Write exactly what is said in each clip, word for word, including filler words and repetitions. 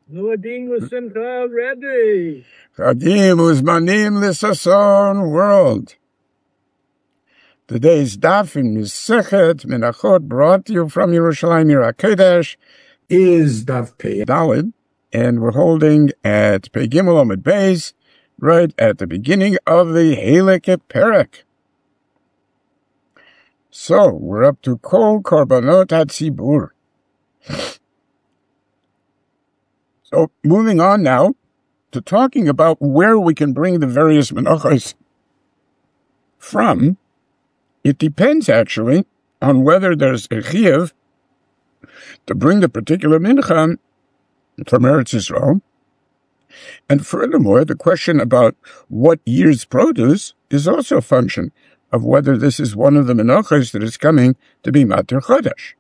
Nuadin Usimcha ready. Chadim uzmanim l'sason world. Today's daf in Mesechet Menachot, brought to you from Yerushalayim Yer HaKodesh, is daf Pei Daled, and we're holding at Pei Gimel Amud Beis, right at the beginning of the Halakha Perek. So we're up to Kol Korbanot HaTzibur. So moving on now to talking about where we can bring the various menachos from. It depends actually on whether there's a chiyuv to bring the particular mincha from Eretz Yisrael. And furthermore, the question about what year's produce is also a function of whether this is one of the menachos that is coming to be Matir Chodesh.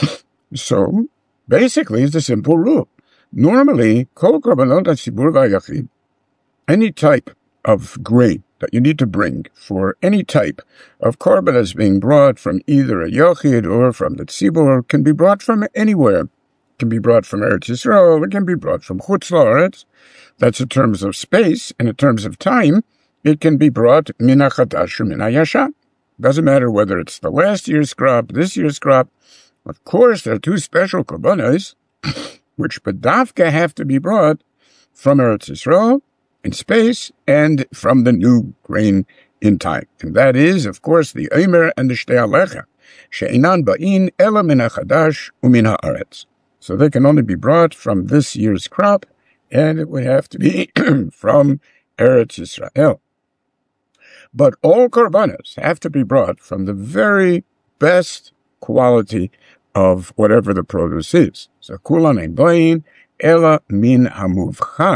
So basically, it's a simple rule. Normally, Kol Korbanot HaTzibur V'Hayachid, any type of grain that you need to bring for any type of korban that's being brought from either a Yachid or from the Tzibur, can be brought from anywhere. It can be brought from Eretz Yisrael, it can be brought from Chutz La'aretz. That's in terms of space, and in terms of time, it can be brought Min HaChadash or Min HaYashan. Doesn't matter whether it's the last year's crop, this year's crop. Of course, there are two special korbanos, which bedavka have to be brought from Eretz Yisrael in space and from the new grain in time. And that is, of course, the Omer and the Shtei Alecha, she'inan ba'in ela min ha'chadash u'min ha'aretz. So they can only be brought from this year's crop, and it would have to be from Eretz Yisrael. But all korbanos have to be brought from the very best quality of whatever the produce is. So kulan ein bayin ela min hamuvchar.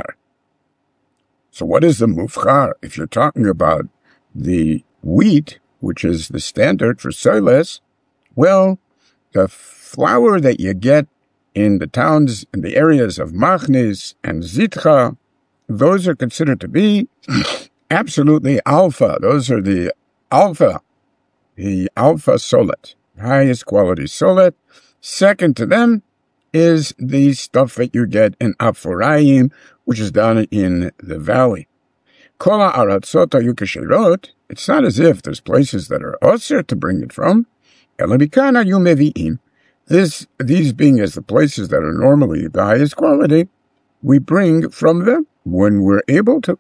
So what is the muvchar? If you're talking about the wheat, which is the standard for soles, well, the flour that you get in the towns, in the areas of Machnes and Zitcha, those are considered to be absolutely alpha. Those are the alpha, the alpha solet, highest quality solet. Second to them is the stuff that you get in Aphorayim, which is down in the valley. Kola aratzot hayu kesherot. It's not as if there's places that are osir to bring it from. Elabikana hayu mevi'im. This, these being as the places that are normally the highest quality, we bring from them when we're able to.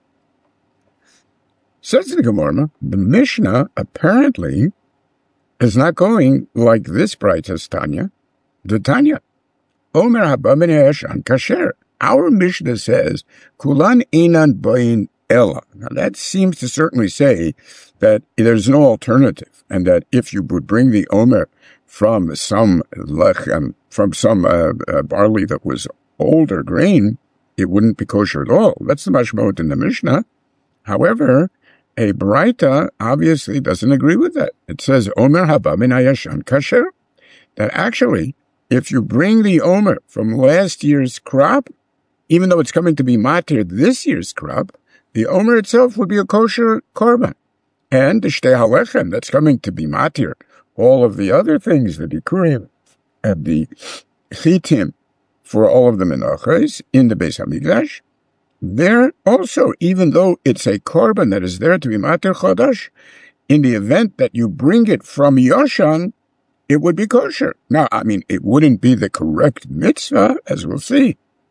Says the Gemara, the Mishnah apparently is not going like this braytas Tanya. The Tanya, Omer haba min ha'yashan kasher. Our Mishnah says, Kulan einan bayin ela. Now that seems to certainly say that there's no alternative, and that if you would bring the Omer from some lechem, from some uh, uh, barley that was older grain, it wouldn't be kosher at all. That's the mashmot in the Mishnah. However, a Braita obviously doesn't agree with that. It says, Omer haba min ha'yashan kasher. That actually, if you bring the Omer from last year's crop, even though it's coming to be matir this year's crop, the Omer itself would be a kosher korban. And the Shtei Halechem that's coming to be matir, all of the other things, the bikurim and the chitim for all of the menachos in the Beis HaMikdash, there also, even though it's a korban that is there to be matir chodesh, in the event that you bring it from Yoshan, it would be kosher. Now, I mean, it wouldn't be the correct mitzvah, as we'll see,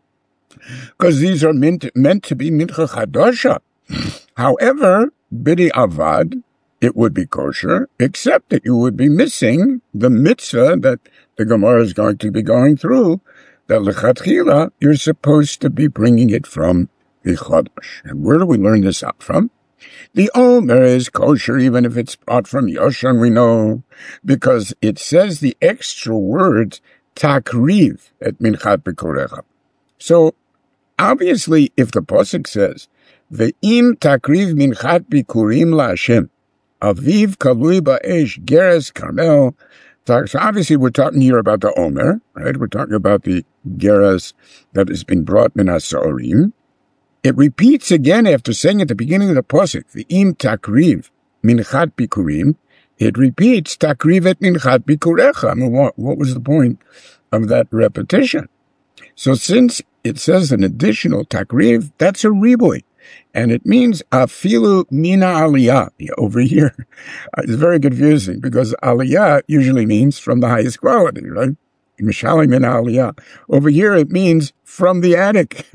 because these are meant, meant to be mincha chadasha. However, bidi avad, it would be kosher, except that you would be missing the mitzvah that the Gemara is going to be going through, that lechatchila, you're supposed to be bringing it from the chodesh. And where do we learn this out from? The Omer is kosher even if it's brought from Yoshan, we know, because it says the extra word takriv et minchat bikurecha. So, obviously, if the pasuk says, ve'im takriv minchat bikurim la'Hashem, aviv kalui ba'esh geres karmel, so obviously we're talking here about the Omer, right? We're talking about the geres that has been brought min ha'sa'orim. It repeats again after saying at the beginning of the pasuk, the im takriv minchat bikurim. It repeats takriv et minchat bikurecha. I mean, what, what was the point of that repetition? So since it says an additional takriv, that's a ribui. And it means afilu mina aliyah. Over here, it's very confusing because aliyah usually means from the highest quality, right? Mishali mina aliyah. Over here, it means from the attic.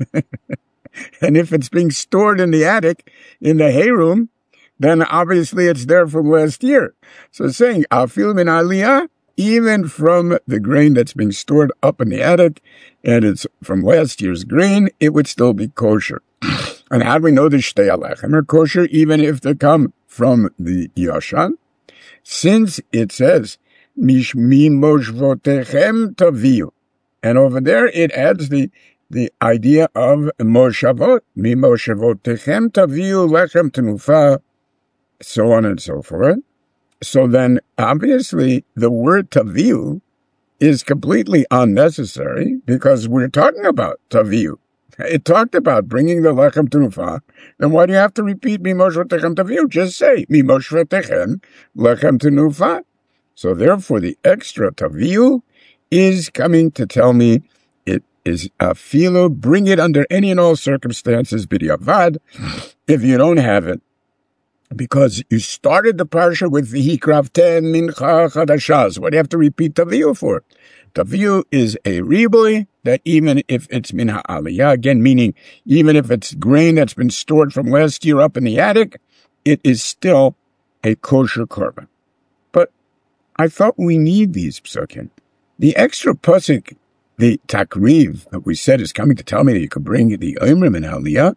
And if it's being stored in the attic, in the hay room, then obviously it's there from last year. So it's saying afilu mina aliyah, even from the grain that's being stored up in the attic, and it's from last year's grain, it would still be kosher. And how do we know the shtei alechem are kosher, even if they come from the Yashan? Since it says, Mish mi moshvotechem taviu. And over there it adds the, the idea of moshavot. Mi moshvotechem taviu lechem tenufa, so on and so forth. So then, obviously, the word taviu is completely unnecessary because we're talking about taviu. It talked about bringing the lechem tenufa. Then why do you have to repeat mi moshvotechem taviu? Just say mi moshvotechem lechem tenufa. So therefore, the extra taviu is coming to tell me it is a filo. Bring it under any and all circumstances b'diavad if you don't have it, because you started the parsha with v'hikrav ten mincha chadashah. What do you have to repeat taviu for? Taviu is a ribui that even if it's minha aliyah, again, meaning even if it's grain that's been stored from last year up in the attic, it is still a kosher korban. But I thought we need these psukim. The extra pasuk, the takriv that we said is coming to tell me that you could bring the omer min aliyah.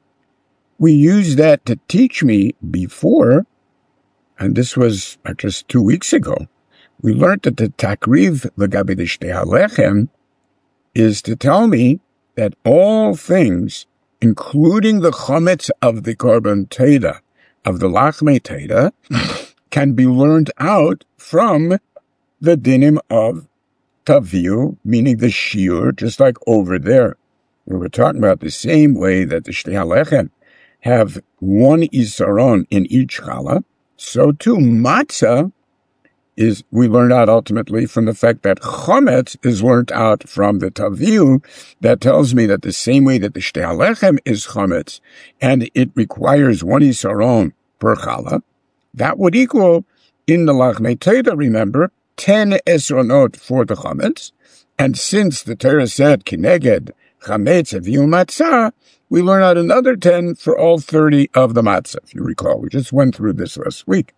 We used that to teach me before, and this was just two weeks ago. We learned that the takriv legabe shtei halechem is to tell me that all things, including the chometz of the korban teda, of the lachmei teda, can be learned out from the dinim of taviu, meaning the shiur, just like over there. We were talking about the same way that the shtei halechem have one isaron in each challah, so too matzah is, we learn out ultimately from the fact that chometz is learned out from the taviu. That tells me that the same way that the shtei halechem is chometz, and it requires one isaron per challah, that would equal, in the lachmei teda, remember, ten esronot for the chometz, and since the Torah said, kineged chametz aviu matzah, we learn out another ten for all thirty of the matzah, if you recall. We just went through this last week.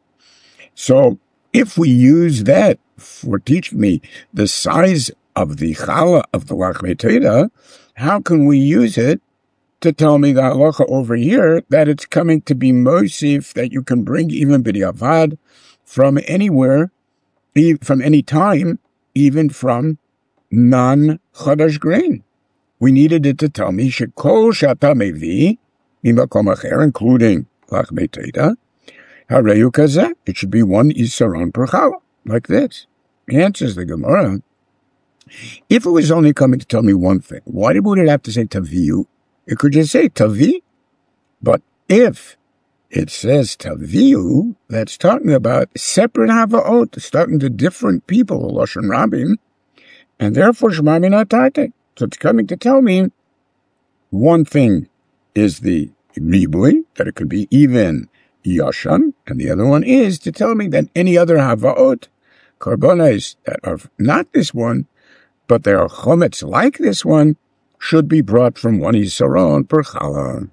So, if we use that for teaching me the size of the challah of the lachmei teda, how can we use it to tell me the halacha over here that it's coming to be mosif, that you can bring even b'diavad from anywhere, from any time, even from non-chadash grain? We needed it to tell me shekol shata mevi mimakom acher, including lachmei teda, hareyu kazeh, it should be one isaron per challah, like this. Answers the Gemara. If it was only coming to tell me one thing, why would it have to say taviu? It could just say tavi. But if it says taviu, that's talking about separate havaot, it's talking to different people, Lashon Rabim, and therefore shema min haTartek. So it's coming to tell me one thing is the ribui, that it could be even Yashan, and the other one is to tell me that any other havaot, karbonos that are not this one, but they are chometz like this one, should be brought from one isaron per challah.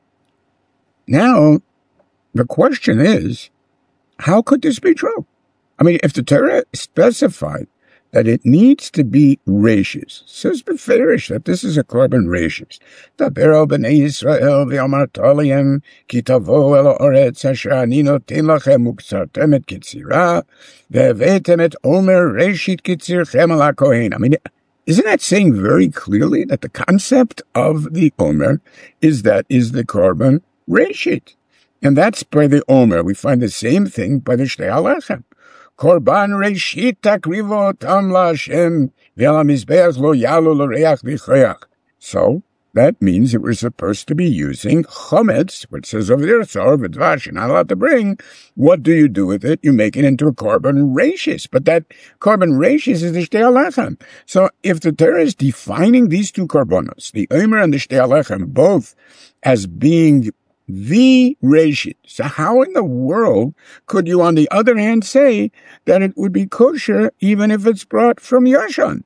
Now, the question is, how could this be true? I mean, if the Torah specified that it needs to be rashis, says beferish that this is a korban rashis. Daber el b'nei Yisrael v'yamar taliyem ki tavo el ha'oretz asher ani noten lachem uktzartem et kitzira ve'hevetem et omer reshit kitzirchem al hakohen. I mean, isn't that saying very clearly that the concept of the omer is that is the korban reshit? And that's by the omer. We find the same thing by the shtei halechem. Korban reshit takrivo tam laHashem ve'al hamizbeach lo yalu l'reach v'choyach. So, that means that we're supposed to be using chometz, which says over there, sar v'dvash, you're not allowed to bring. What do you do with it? You make it into a carbon rashis, but that carbon rashis is the shtei alechem. So if the Torah is defining these two karbonos, the omer and the shtei alechem, both as being the rashis, so how in the world could you, on the other hand, say that it would be kosher even if it's brought from Yashan?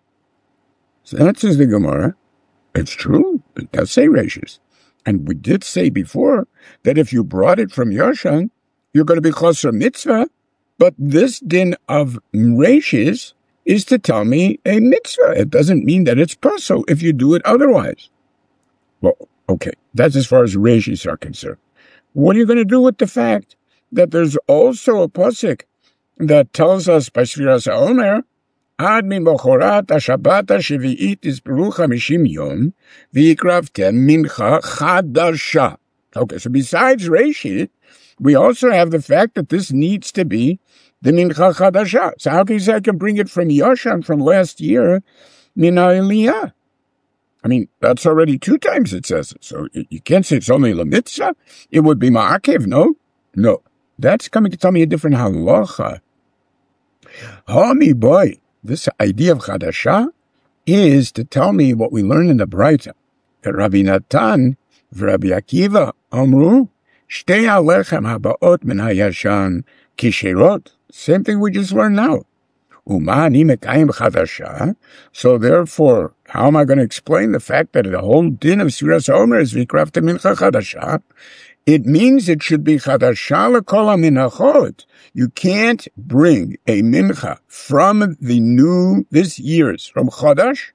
So that says the Gemara. It's true. It does say rashis. And we did say before that if you brought it from Yashan, you're going to be chosser mitzvah. But this din of rashis is to tell me a mitzvah. It doesn't mean that it's pasul if you do it otherwise. Well, okay. That's as far as rashis are concerned. What are you going to do with the fact that there's also a pasuk that tells us by Sfiras HaOmer, Ad mimochorat ha-Shabbat ha-Shevi'it isperu chamishim yom, v'yikravtem mincha chadasha. Okay, so besides Rashi, we also have the fact that this needs to be the mincha chadasha. So how can you say I can bring it from Yashan from last year, min ha'Eliyah? I mean, that's already two times it says it. So you can't say it's only lemitzvah. It would be ma'akev, no? No. That's coming to tell me a different halacha. Hami boy. This idea of Chadasha is to tell me what we learn in the Braita. That Rabbi Natan v'Rabbi Akiva amru, Shtei alechem habaot min hayashan kisherot. Same thing we just learned now. Uma ani mekayim Chadasha. So therefore, how am I going to explain the fact that the whole din of Sfiras HaOmer is v'yikraftem mincha Chadasha? It means it should be Chadasha l'kol ha-minachot. You can't bring a mincha from the new, this year's, from Chodash,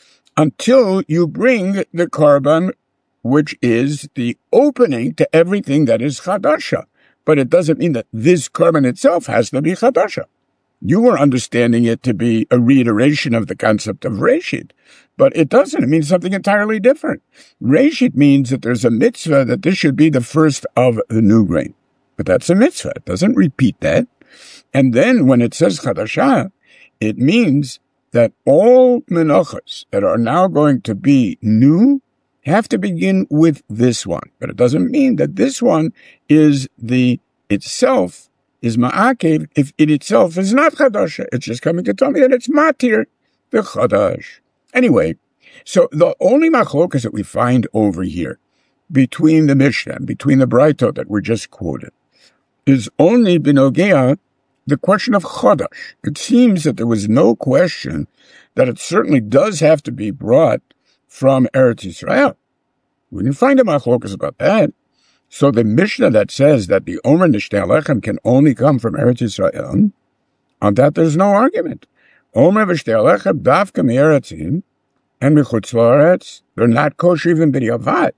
until you bring the carbon, which is the opening to everything that is Chadasha. But it doesn't mean that this carbon itself has to be Chadasha. You were understanding it to be a reiteration of the concept of Reshit, but it doesn't. It means something entirely different. Reshit means that there's a mitzvah that this should be the first of the new grain. But that's a mitzvah. It doesn't repeat that. And then when it says Chadashah, it means that all menachos that are now going to be new have to begin with this one. But it doesn't mean that this one is the itself is ma'akev if it itself is not chadasha. It's just coming to tell me that it's matir, the chadash. Anyway, so the only machlokas that we find over here between the Mishnah, between the Braito that we just quoted, is only binogea the question of chadash. It seems that there was no question that it certainly does have to be brought from Eretz Yisrael. We didn't find a machlokas about that. So the Mishnah that says that the Omer Nishtei Alechem can only come from Eretz Yisrael, on that there's no argument. Omer V'Shtei Alechem Davka Me'eretzim and Mechutz La'aretz, they're not kosher even b'diavad.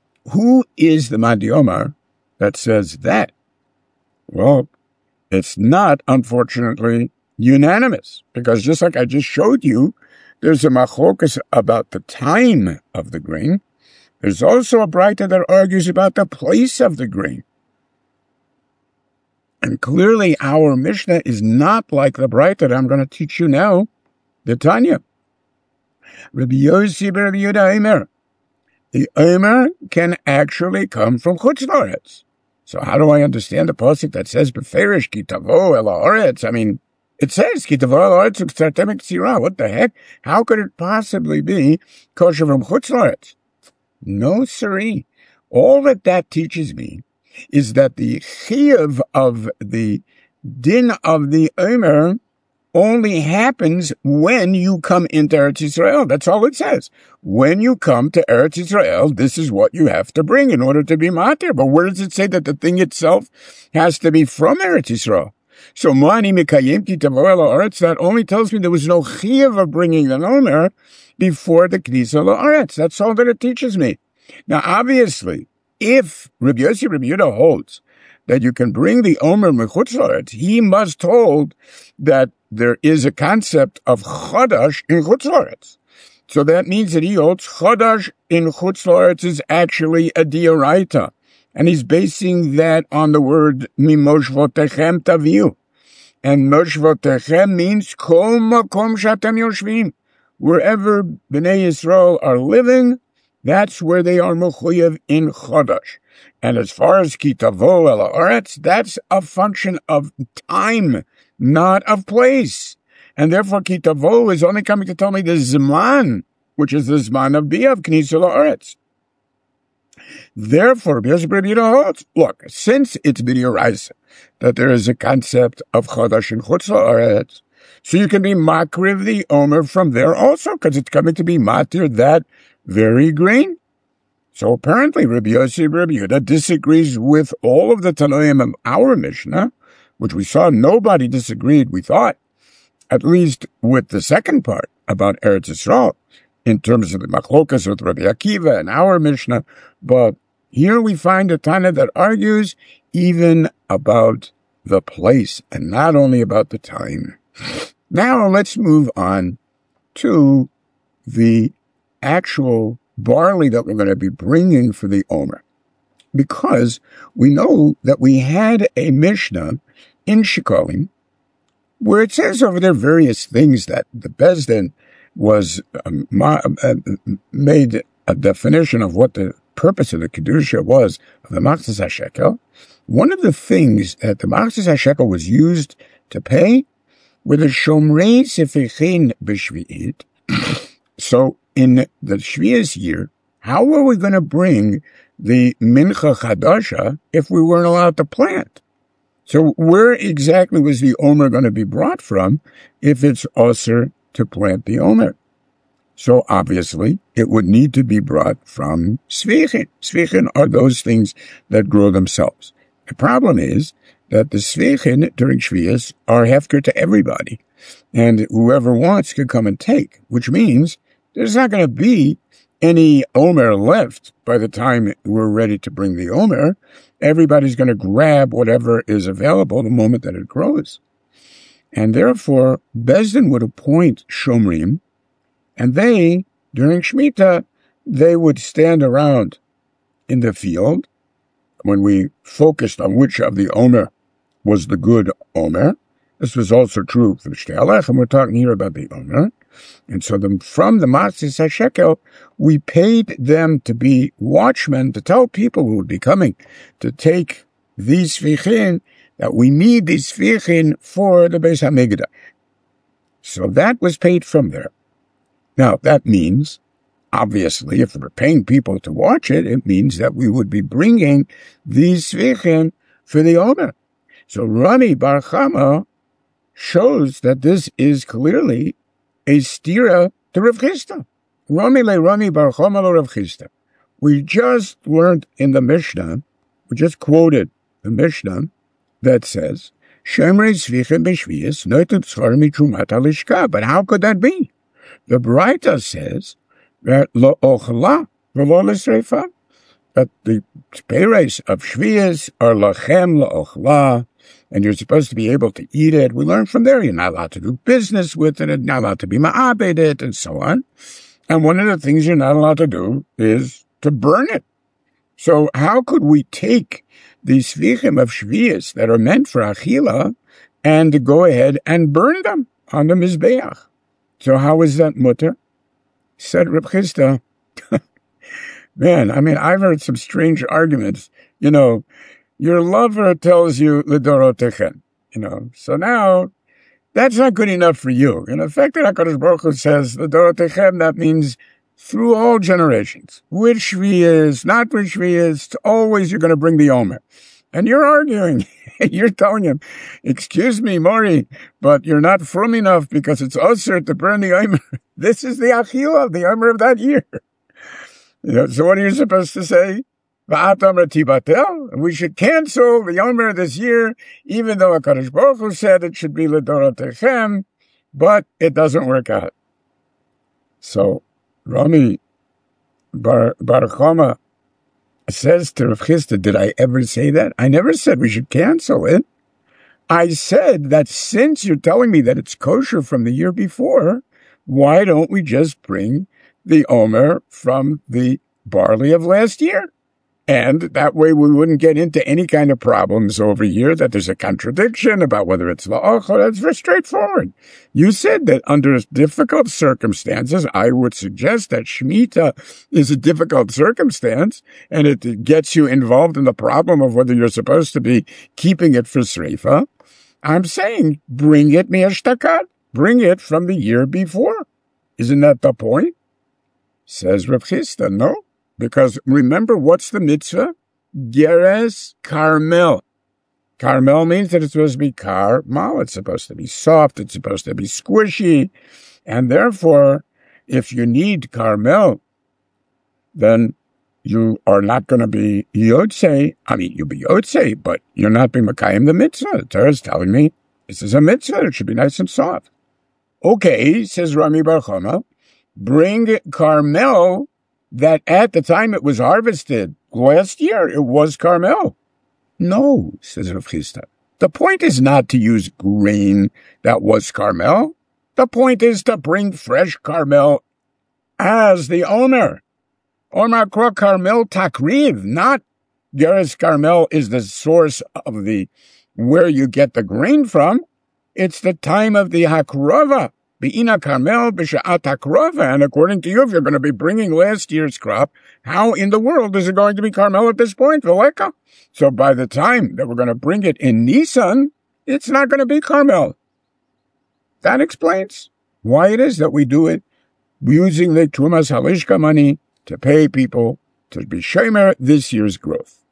Who is the Madi Omer that says that? Well, it's not, unfortunately, unanimous, because just like I just showed you, there's a machlokas about the time of the grain. There's also a Braita that argues about the place of the grain. And clearly our Mishnah is not like the Braita that I'm going to teach you now, the Tanya. Rabbi Yossi ben Rabbi Yehuda Omer. The Omer can actually come from Chutz La'aretz. So how do I understand the pasuk that says Beferish ki tavo el haaretz? I mean, it says ki tavo el haaretz u'ktzartem k'tzira. What the heck? How could it possibly be kosher from Chutz La'aretz? No, siree. All that that teaches me is that the chiyuv of the din of the Omer only happens when you come into Eretz Yisrael. That's all it says. When you come to Eretz Yisrael, this is what you have to bring in order to be matir. But where does it say that the thing itself has to be from Eretz Yisrael? So Mani Mikayim Ki Tavo El Haaretz, that only tells me there was no chiyuv of bringing the Omer before the Knisa La'aretz. That's all that it teaches me. Now, obviously, if Rabbi Yossi Rabbi Yehuda holds that you can bring the Omer Mechutz La'aretz, he must hold that there is a concept of Chadash in Chutz La'aretz. So that means that he holds Chadash in Chutz La'aretz is actually a Dioraita. And he's basing that on the word Mimoshvotechem Taviu. And Moshvotechem means Kol Makom Shatem Yoshvim. Wherever Bnei Yisrael are living, That's where they are mechuyev in Chodesh. And as far as kitavo el haaretz, that's a function of time, not of place. And therefore kitavo is only coming to tell me the zman, which is the zman of bia of k'nisa la'aretz. Therefore, look, since it's b'dioraisa that there is a concept of Chodesh and Chutz la'aretz, so you can be makriv the omer from there also, because it's coming to be matir that very grain. So apparently Rabbi Yossi Rabbi Yehuda disagrees with all of the Tanoim of our Mishnah, which we saw nobody disagreed, we thought, at least with the second part about Eretz Yisrael, in terms of the machlokas with Rabbi Akiva and our Mishnah. But here we find a Tana that argues even about the place and not only about the time. Now let's move on to the actual barley that we're going to be bringing for the Omer. Because we know that we had a Mishnah in Shikolim where it says over there various things that the Beis Din was um, ma- uh, made a definition of what the purpose of the Kedusha was of the Machzis HaShekel. One of the things that the Machzis HaShekel was used to pay were the Shomrei Sefechin B'Shvi'it. So in the Shvi'is year, how were we going to bring the Mincha Chadasha if we weren't allowed to plant? So where exactly was the Omer going to be brought from if it's Osir to plant the Omer? So obviously, it would need to be brought from Svechin. Svechin are those things that grow themselves. The problem is that the Svechin during Shvi'is are hefker to everybody. And whoever wants could come and take, which means there's not going to be any Omer left by the time we're ready to bring the Omer. Everybody's going to grab whatever is available the moment that it grows. And therefore, Beis Din would appoint Shomrim, and they, during Shemitah, they would stand around in the field when we focused on which of the Omer was the good Omer. This was also true for the Shtei Alechem. We're talking here about the Omer. And so the, from the Machzis HaShekel, we paid them to be watchmen, to tell people who would be coming to take these Sfichin, that we need these Sfichin for the Beis HaMikdash. So that was paid from there. Now, that means, obviously, if we're paying people to watch it, it means that we would be bringing these Sfichin for the Omer. So Rami Bar Chama shows that this is clearly a stira to Rav Chisda. Rami le Rami Bar Chama le Rav Chisda. We just learned in the Mishnah, we just quoted the Mishnah that says, Shemrei Sfichin B'Shvi'is Noitet Tzchar Mitrumat HaLishka. But how could that be? The Braita says that Lo Ochla V'Lo L'Sreifa, that the peiros of Shvi'is are Lachem Lo Ochla, and you're supposed to be able to eat it. We learn from there you're not allowed to do business with it, and not allowed to be ma'abed it, and so on. And one of the things you're not allowed to do is to burn it. So how could we take these Svichim of Shvi'is that are meant for Achila and to go ahead and burn them on the Mizbeach? So how is that mutter? Said Reb Chisda, man, I mean, I've heard some strange arguments. You know, your lover tells you L'dorotechem, you know, so now that's not good enough for you. In effect, HaKadosh Baruch Hu says L'dorotechem, that means through all generations. Which Shvi'is, not which Shvi'is, always you're going to bring the Omer. And you're arguing. You're telling him, excuse me, Mori, but you're not from enough because it's usher to burn the Omer. This is the Achila of the Omer of that year. You know, so what are you supposed to say? We should cancel the Omer this year, even though HaKadosh Baruch Hu said it should be L'dorotechem, but it doesn't work out. So, Rami Bar, Bar Chama says to Rav Chisda, did I ever say that? I never said we should cancel it. I said that since you're telling me that it's kosher from the year before, why don't we just bring the Omer from the barley of last year? And that way we wouldn't get into any kind of problems over here that there's a contradiction about whether it's la'achor. That's very straightforward. You said that under difficult circumstances, I would suggest that Shemitah is a difficult circumstance, and it gets you involved in the problem of whether you're supposed to be keeping it for Sreifa. I'm saying bring it mi'ashtakat. Bring it from the year before. Isn't that the point? Says Rav Chisda, no. Because remember, what's the mitzvah? Geres Carmel. Carmel means that it's supposed to be carmel. It's supposed to be soft. It's supposed to be squishy. And therefore, if you need Carmel, then you are not going to be Yotzei. I mean, you'll be Yotzei, but you're not being Makayim the mitzvah. The Torah is telling me this is a mitzvah. It should be nice and soft. Okay, says Rami Bar Chama, bring Carmel that at the time it was harvested last year, it was Carmel. No, says Rav Chisda. The point is not to use grain that was Carmel. The point is to bring fresh Carmel as the owner. Omar Kro Carmel Takriv, not Geres Carmel is the source of the where you get the grain from. It's the time of the Hakrova. Be'ina Carmel b'sha'at hakrova, and according to you, if you're going to be bringing last year's crop, how in the world is it going to be Carmel at this point, Veleka? So by the time that we're going to bring it in Nisan, it's not going to be Carmel. That explains why it is that we do it using the Trumas Halishka money to pay people to be shomer this year's growth.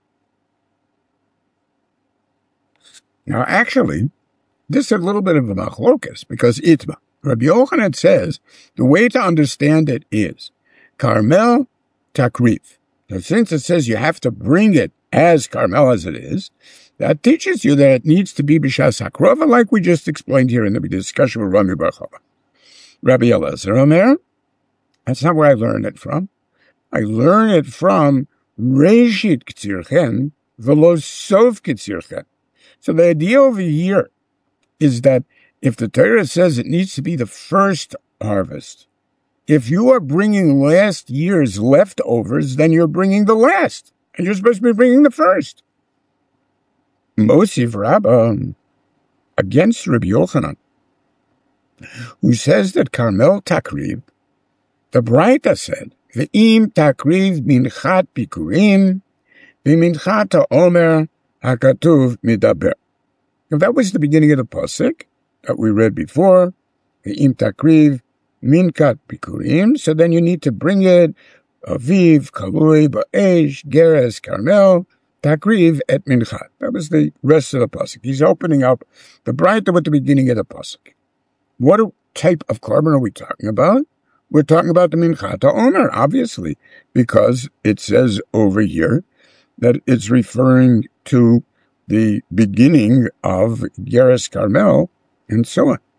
Now, actually, this is a little bit of a machlokas, because Itma. Rabbi Yochanan says the way to understand it is Carmel Takriv. Now, since it says you have to bring it as Carmel as it is, that teaches you that it needs to be B'shas Hakrova, like we just explained here in the discussion with Rami Bar Chama. Rabbi Elazar Omer, that's not where I learned it from. I learned it from Reshit K'tzirchen, V'lo Sof K'tzirchen. So the idea over here is that if the Torah says it needs to be the first harvest, if you are bringing last year's leftovers, then you're bringing the last, and you're supposed to be bringing the first. Mosif Rabbah against Rabbi Yochanan, who says that Carmel Takriv, the Braita said, Ve'im Takriv minchat bikurim, v'minchat ha'omer hakatuv midaber. Now that was the beginning of the pasuk that we read before, Ve'im Takriv minkat bikurim. So then you need to bring it, Aviv, Kalui, Ba'esh, Geres, Carmel, Takriv, et Minchat. That was the rest of the pasuk. He's opening up the Braita with the beginning of the pasuk. What type of carbon are we talking about? We're talking about the Minchat HaOmer, obviously, because it says over here that it's referring to the beginning of Geres Carmel, and so on.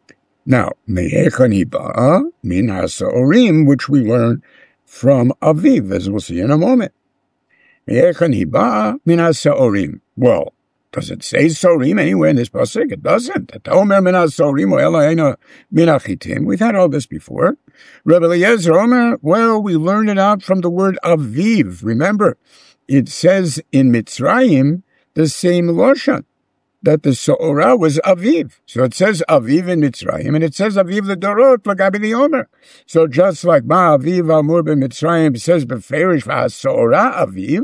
Now, Me'echan Hiba'a min HaSa'orim, which we learn from Aviv, as we'll see in a moment. Me'echan Hiba'a min HaSa'orim. Well, does it say Sorim anywhere in this pasuk? It doesn't. Omer min HaSa'orim Eloheinu min HaChitim. We've had all this before. Rebbe Eliezer Omer, well, we learned it out from the word Aviv. Remember, it says in Mitzrayim the same Loshan, that the So'orah was Aviv. So it says Aviv in Mitzrayim, and it says Aviv the Dorot, Lagabi the Omer. So just like Ma Aviv Amur be Mitzrayim says Beferish So'orah Aviv,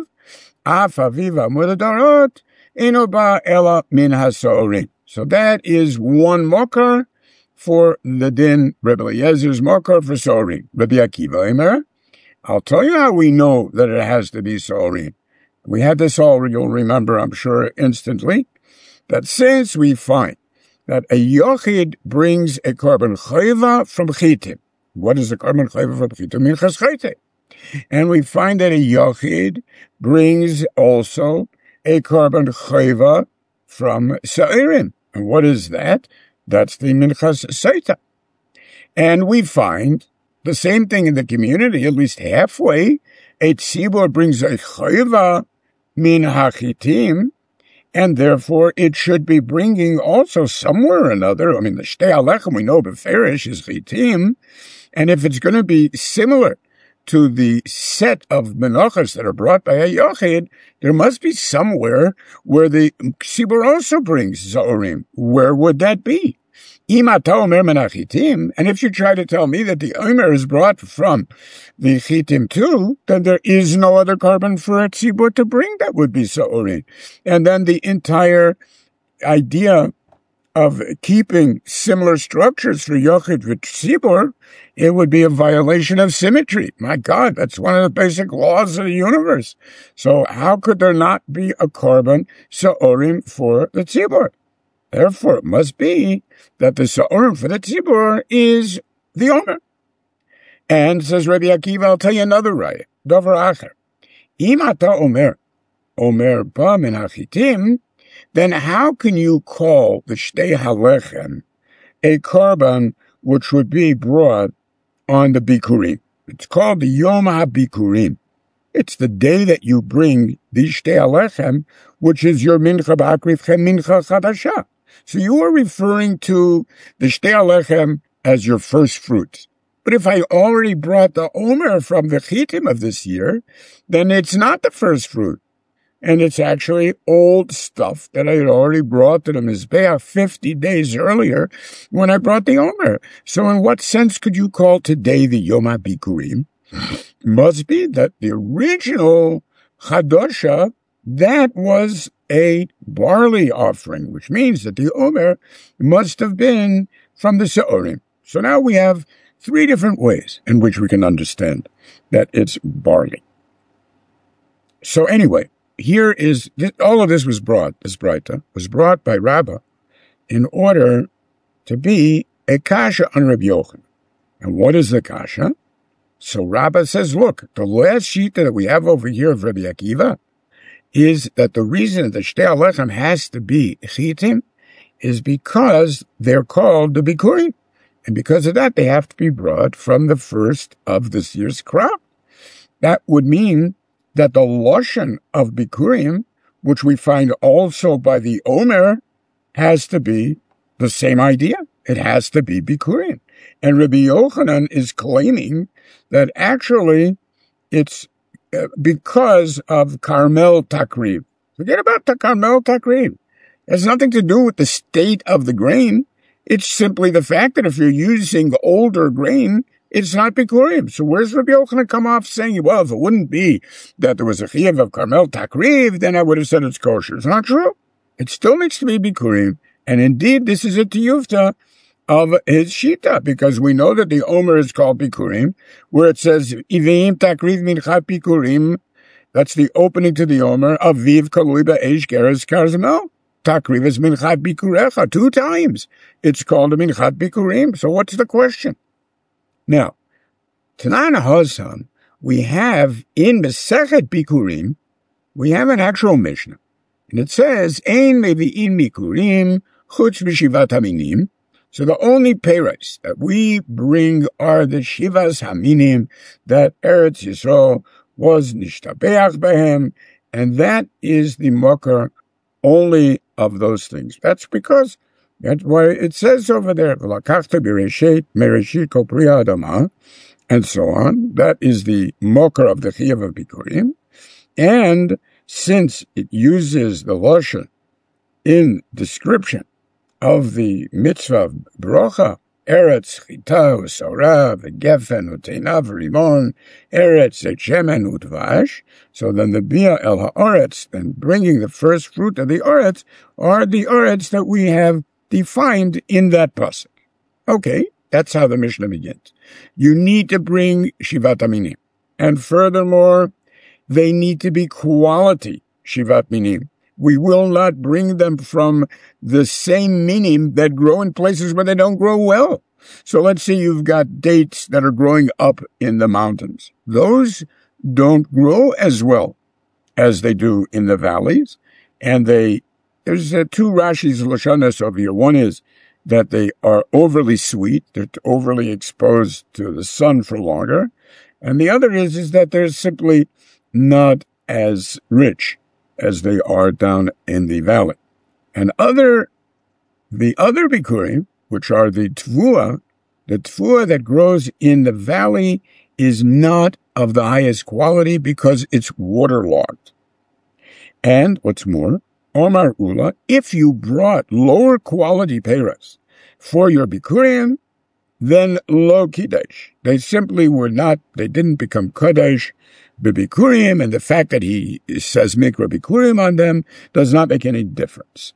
Af Aviv Amur the Dorot, Eno Ba Ela Min HaSo'orim. So that is one mokar for the din, Rebbe Eliezer's mokar for So'orim. Rabbi Akiva Omer, I'll tell you how we know that it has to be So'orim. We had this all, you'll remember, I'm sure, instantly, that since we find that a yochid brings a korban chayva from chitim, what is the korban chayva from chitim? Minchas chayte. And we find that a yochid brings also a korban chayva from sa'irim. And what is that? That's the minchas saita. And we find the same thing in the community, at least halfway. A tzibor brings a chayva min hachitim, and therefore it should be bringing also somewhere or another. I mean, the Shtei Alechem we know Beferish is chitim, and if it's going to be similar to the set of menachos that are brought by a yochid, there must be somewhere where the tzibur also brings zaorim. Where would that be? And if you try to tell me that the omer is brought from the chitim too, then there is no other carbon for a tzibur to bring that would be zaorim. And then the entire idea of keeping similar structures for yochid with tzibur, it would be a violation of symmetry. My God, that's one of the basic laws of the universe. So how could there not be a carbon sa'orim for the tzibur? Therefore, it must be that the sa'orim for the tzibur is the omer. And says Rabbi Akiva, I'll tell you another raya. Davar acher. Im ata omer, omer ba min hachitim, then how can you call the shtei halechem a carbon which would be brought on the bikurim? It's called the Yom HaBikurim. It's the day that you bring the shtei halechem, which is your mincha ba'akrivchem mincha chadasha. So you are referring to the shtei halechem as your first fruits. But if I already brought the omer from the chitim of this year, then it's not the first fruit. And it's actually old stuff that I had already brought to the Mizbeach fifty days earlier when I brought the Omer. So in what sense could you call today the Yom HaBikurim? Must be that the original Chadasha, that was a barley offering, which means that the Omer must have been from the Se'orim. So now we have three different ways in which we can understand that it's barley. So anyway, here is, all of this was brought, this Braita, was brought by Rabbah in order to be a kasha on Rabbi Yochanan. And what is the kasha? So Rabbah says, look, the last shita that we have over here of Rabbi Akiva is that the reason that the shtei halechem has to be chitim is because they're called the bikurim. And because of that, they have to be brought from the first of this year's crop. That would mean that the lashon of bikurim, which we find also by the Omer, has to be the same idea. It has to be bikurim. And Rabbi Yochanan is claiming that actually it's because of Carmel Takriv. Forget about the Carmel Takriv. It has nothing to do with the state of the grain. It's simply the fact that if you're using older grain, it's not bikurim. So where's Rabbi Yochanan come off saying, well, if it wouldn't be that there was a chiyuv of Carmel Takriv, then I would have said it's kosher. It's not true. It still needs to be bikurim. And indeed, this is a tiyufta of his shita, because we know that the Omer is called bikurim, where it says, Iveim Takriv Minchat Bikurim, that's the opening to the Omer, Aviv Kaluiba Eish Geras Karzmel. Takriv is Minchat Bikurecha, two times. It's called a Minchat Bikurim. So what's the question? Now, Tanan Hazan, we have in Masechet Bikurim, we have an actual Mishnah. And it says, Ein Levi'in Bikurim, Chutz B'Shivat Haminim. So the only peiros that we bring are the Shivas Haminim that Eretz Yisrael was Nishtabeach Behem, and that is the Mokar only of those things. That's because that's why it says over there, V'lakachta b'reshit, mereshit kol pri ha'adama, and so on. That is the mokar of the chiyuv of bikurim. And since it uses the lashon in description of the mitzvah of bracha, eretz chita u'sorah v'gefen u'teina v'rimon, eretz shemen u'dvash, so then the bia el ha'oretz, then bringing the first fruit of the oretz, are the oretz that we have defined in that pasuk. Okay, that's how the Mishnah begins. You need to bring Shivat Aminim. And furthermore, they need to be quality Shivat Minim. We will not bring them from the same minim that grow in places where they don't grow well. So let's say you've got dates that are growing up in the mountains. Those don't grow as well as they do in the valleys. And they There's uh, two Rashi's Lashonas over here. One is that they are overly sweet. They're overly exposed to the sun for longer. And the other is, is that they're simply not as rich as they are down in the valley. And other, the other bikurim, which are the tvua, the tvua that grows in the valley is not of the highest quality because it's waterlogged. And what's more, Omar Ula, if you brought lower quality peiros for your bikurim, then lo kidesh. They simply were not, they didn't become kadesh b'bikurim, and the fact that he says mikra bikurim on them does not make any difference.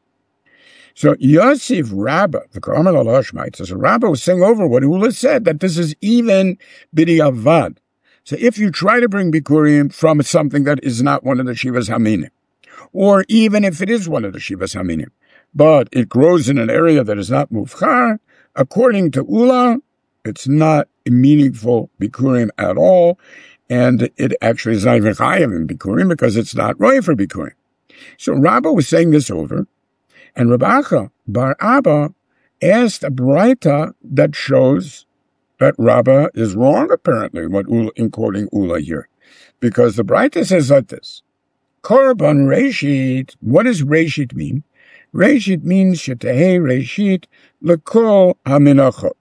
So Yosef Rabbah, the Karmel Alashmite, says Rabbah was saying over what Ula said, that this is even b'diavad. So if you try to bring bikurim from something that is not one of the Shivas Haminim, or even if it is one of the Shivas Haminim, but it grows in an area that is not mufchar, according to Ula, it's not a meaningful bikurim at all, and it actually is not even chayav in bikurim because it's not roy for bikurim. So Rabbah was saying this over, and Rabbi Acha bar Abba asked a braita that shows that Rabbah is wrong, apparently, what Ula, in quoting Ula here. Because the braita says like this, Korban Reshit, what does Reshit mean? Reshit means Shetehei Reshit Lekol HaMenachot.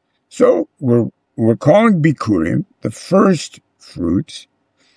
So we're, we're calling Bikurim the first fruits,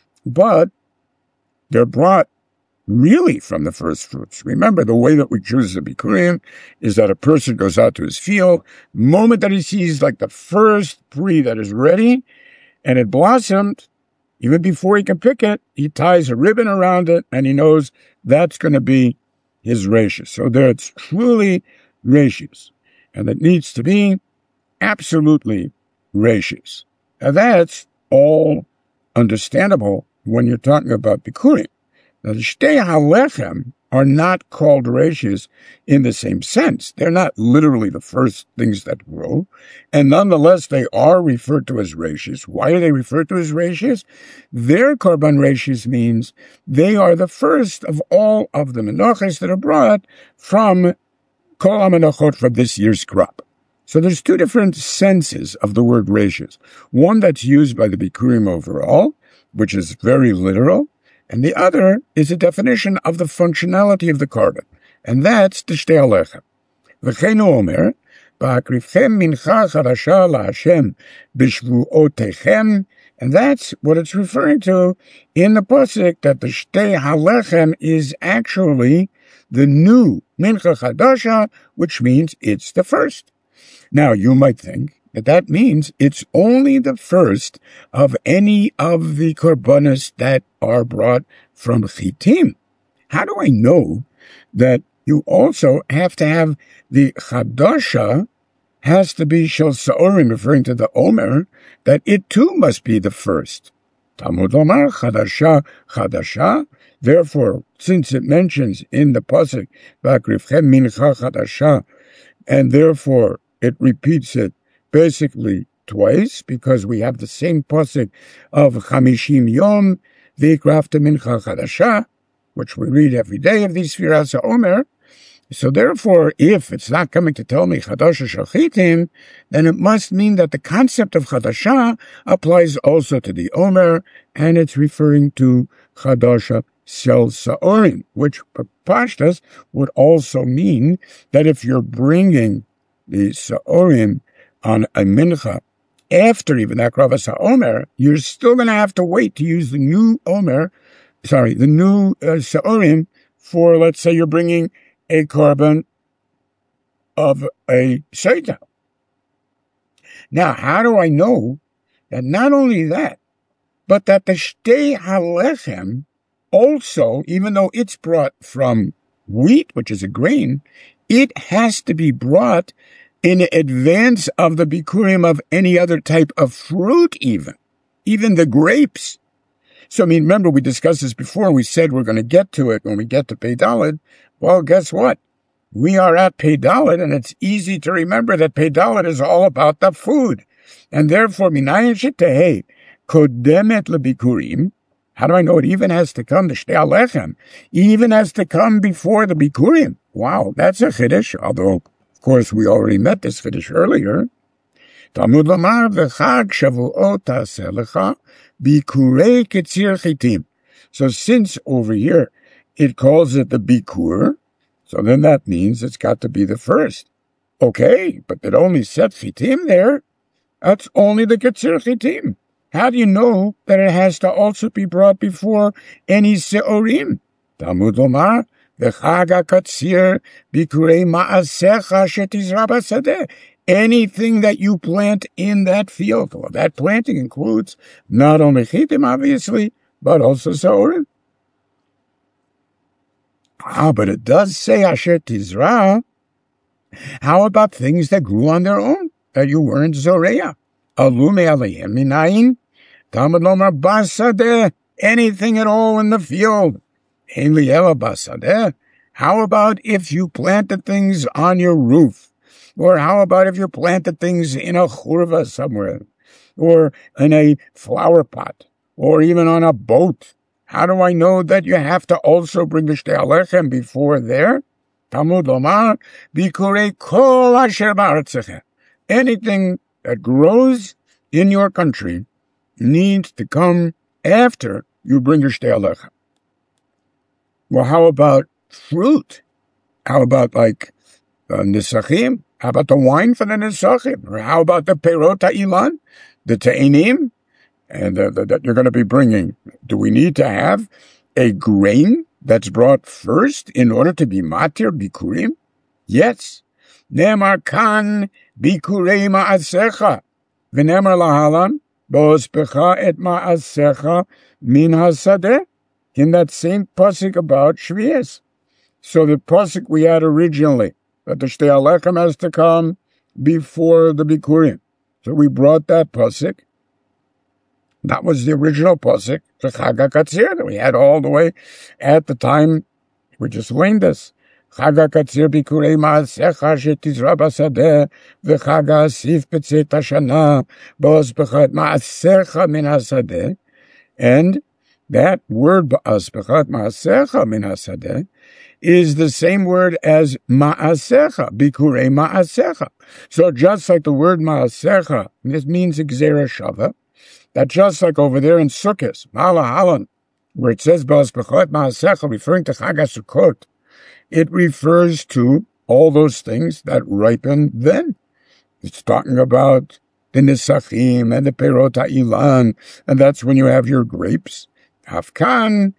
but they're brought really from the first fruits. Remember, the way that we choose the Bikurim is that a person goes out to his field, the moment that he sees like the first tree that is ready, and it blossomed, even before he can pick it, he ties a ribbon around it, and he knows that's going to be his rashis. So there it's truly rashis, and it needs to be absolutely rashis. Now that's all understandable when you're talking about Bikurim. Now, the Shtei HaLechem are not called rashis in the same sense. They're not literally the first things that grow, and nonetheless they are referred to as rashis. Why are they referred to as rashis? Their korban rashis means they are the first of all of the menachos that are brought from kol ha-menachot, from this year's crop. So there's two different senses of the word rashis. One that's used by the Bikurim overall, which is very literal, and the other is a definition of the functionality of the korban, and that's the Shtei HaLechem. V'chein hu omer, ba'akrivchem mincha chadasha la'Hashem b'shvuotechem, and that's what it's referring to in the pasuk, that the Shtei HaLechem is actually the new mincha chadasha, which means it's the first. Now, you might think that that means it's only the first of any of the korbanos that are brought from chitim. How do I know that you also have to have the chadasha, has to be shel sa'orim, referring to the omer, that it too must be the first? Talmud Lomar, chadasha, chadasha. Therefore, since it mentions in the pasuk, v'akrivchem mincha chadasha, and therefore it repeats it basically twice, because we have the same pasuk of Chamishim Yom V'Ikrafta Mincha Chadasha, which we read every day of these Sfiras HaOmer. So therefore, if it's not coming to tell me Chadasha Shachitim, then it must mean that the concept of Chadasha applies also to the Omer, and it's referring to Chadasha Shel Sa'orim, which Pashtas would also mean that if you're bringing the Sa'orim on a mincha after even Akravas HaOmer, you're still going to have to wait to use the new Omer, sorry, the new uh, Sa'orim for, let's say, you're bringing a korban of a Seder. Now, how do I know that not only that, but that the Shtei HaLechem also, even though it's brought from wheat, which is a grain, it has to be brought in advance of the bikurim of any other type of fruit, even, even the grapes. So, I mean, remember, we discussed this before. We said we're going to get to it when we get to Pei Dalet. Well, guess what? We are at Pei Dalet, and it's easy to remember that Pei Dalet is all about the food. And therefore, minayin shetehei kodemet lebikurim. How do I know it even has to come, the Shtei HaLechem, even has to come before the bikurim? Wow, that's a chiddush, although, of course, we already met this chiddush earlier. Talmud Lomar v'chag shavuot ta'aseh lecha bikurei ketzir chitim. So since over here it calls it the bikur, so then that means it's got to be the first. Okay, but it only said chitim there. That's only the ketzir chitim. How do you know that it has to also be brought before any seorim? Talmud Lomar, v'chag hakatzir bikurei ma'asecha shetizra basadeh. Anything that you plant in that field, well, that planting includes not only chitim, obviously, but also seorim. Ah, but it does say asher tizra. How about things that grew on their own, that you weren't zoreya? Alume aleihem minayin, Talmud lomar basadeh, anything at all in the field. Ein li ela basadeh. How about if you planted things on your roof? Or how about if you planted things in a churva somewhere? Or in a flower pot? Or even on a boat? How do I know that you have to also bring the shtei alechem before there? Talmud lomar, bikurei kol asher ba'aretzecha. Anything that grows in your country needs to come after you bring your shtei alechem. Well, how about fruit? How about like uh, nisachim? How about the wine for the nisachim? Or how about the perot ha'ilan, the te'inim, and uh, that you're going to be bringing? Do we need to have a grain that's brought first in order to be matir bikurim? Yes. Nemar kan bikurei ma'asecha. V'nemar lahalan, bo'ospecha et ma'asecha min hasadeh. In that same pasuk about Shvias. So the pasuk we had originally, that the shtei alechem has to come before the bikurim. So we brought that pasuk. That was the original pasuk, the Chag HaKatzir, that we had all the way at the time we just learned this. Chag HaKatzir bikurei ma'asecha shetizra basadeh v'chag ha'asif b'tzeit hashana bo'ospecha et ma'asecha min hasadeh. And that word ba'aspechat ma'asecha min hasadeh is the same word as ma'asecha, bikurei ma'asecha. So just like the word ma'asecha, this means gzera shava, that just like over there in Sukkot, Malahalan, where it says ba'aspechat ma'asecha, referring to Chag HaSukkot, it refers to all those things that ripen then. It's talking about the nisachim and the perot ha'ilan, and that's when you have your grapes. Hafkan,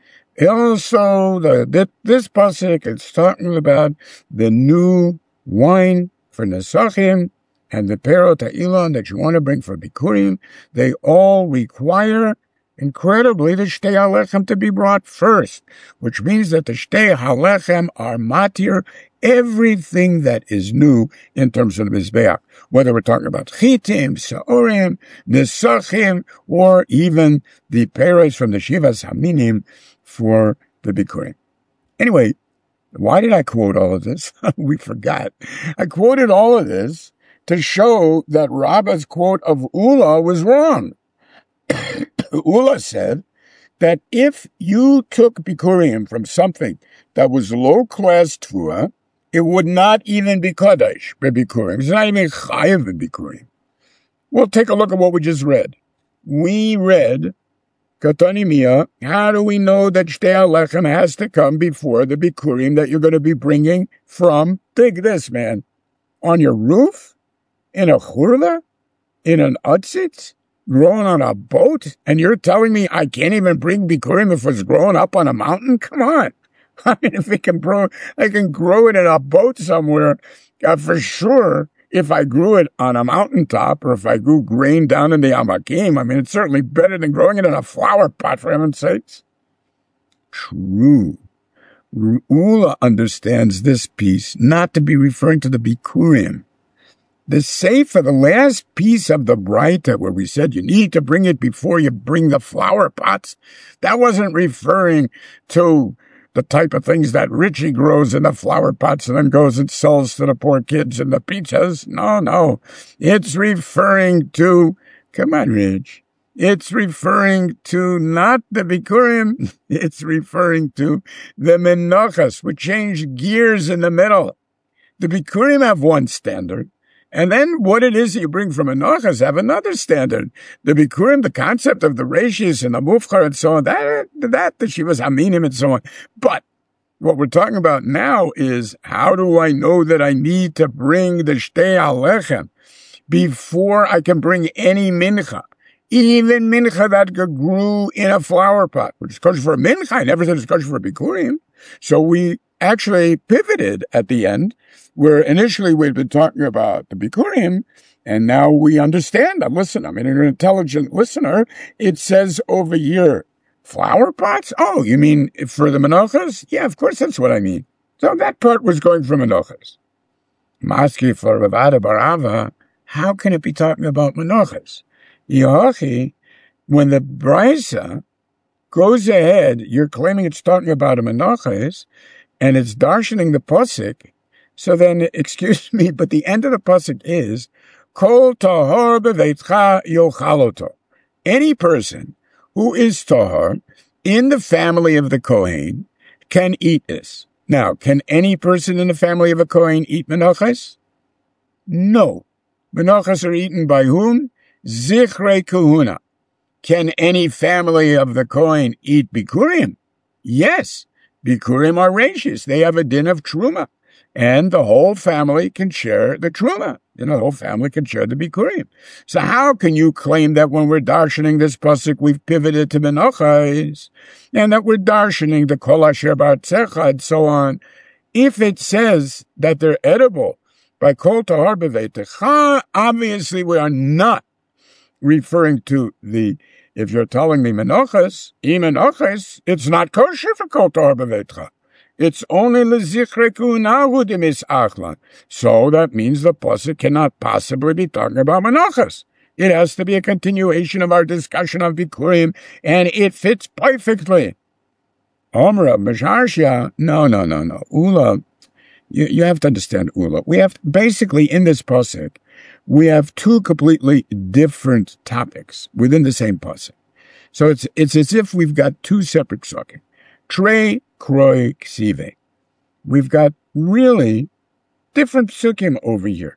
also, the, this pasuk, it's talking about the new wine for Nesachim and the perot ha'ilan that you want to bring for Bikurim. They all require, incredibly, the shtei halechem to be brought first, which means that the shtei halechem are matir everything that is new in terms of the Mizbeach, whether we're talking about chitim, seorim, nesachim, or even the peros from the Shivas Haminim for the Bikurim. Anyway, why did I quote all of this? We forgot. I quoted all of this to show that Rabbah's quote of Ula was wrong. Ula said that if you took Bikurim from something that was low-class Tfuah, it would not even be Kadosh Bikurim. It's not even Chayev Bikurim. Well, take a look at what we just read. We read, Katanimia, how do we know that Shtei Alechem has to come before the Bikurim that you're going to be bringing from, think this, man, on your roof? In a churla? In an utzitz? Growing on a boat? And you're telling me I can't even bring Bikurim if it's growing up on a mountain? Come on. I mean, if it can grow, I can grow it in a boat somewhere, uh, for sure. If I grew it on a mountaintop, or if I grew grain down in the Amakim, I mean, it's certainly better than growing it in a flower pot, for heaven's sakes. True. Ula understands this piece not to be referring to the Bikurim. The Sefer, the last piece of the Braita, where we said you need to bring it before you bring the flower pots, that wasn't referring to the type of things that Richie grows in the flower pots and then goes and sells to the poor kids in the pizzas. No, no. It's referring to, come on, Rich. It's referring to not the Bikurim. It's referring to the Menachas, which change gears in the middle. The Bikurim have one standard. And then what it is that you bring from Menachas have another standard. The Bikurim, the concept of the Rashis and the Mufchar and so on, that, that, the Shivas Haminim and so on. But what we're talking about now is, how do I know that I need to bring the Shtei Alechem before I can bring any mincha? Even mincha that grew in a flower pot, which is kosher for a mincha. I never said it's kosher for bikurim. So we actually pivoted at the end, where initially we'd been talking about the bikurim, and now we understand. I'm listening. I'm an intelligent listener. It says over here, flower pots? Oh, you mean for the menachas? Yeah, of course that's what I mean. So that part was going for menachas. Maski for Rav Ada bar Ava, how can it be talking about menachas? Yochi, when the brisa goes ahead, you're claiming it's talking about a menachas, and it's darshaning the pasuk. So then, excuse me, but the end of the pasuk is kol tahor beveitcha yochaloto. Any person who is tahor in the family of the Kohen can eat this. Now, can any person in the family of a Kohen eat menachas? No. Menachas are eaten by whom? Zichrei Kahuna. Can any family of the Kohen eat bikurim? Yes. Bikurim are rashis. They have a din of truma. And the whole family can share the truma. You know, the whole family can share the bikurim. So how can you claim that when we're darshaning this pasuk, we've pivoted to menachas, and that we're darshaning the kol asher ba'artzecha and so on, if it says that they're edible by kol tahor beveitecha? Obviously, we are not referring to the, if you're telling me menachas, i menachas, it's not kosher for kol tahor beveitecha. It's only lezichre kunahu demis achlan. So that means the pasuk cannot possibly be talking about menachas. It has to be a continuation of our discussion of bikurim, and it fits perfectly. Omra Masharshia, no, no, no, no. Ula, you, you have to understand Ula. We have, basically in this pasuk, we have two completely different topics within the same pasuk. So it's it's as if we've got two separate psukim. Trei kroi ksive. We've got really different psukim over here.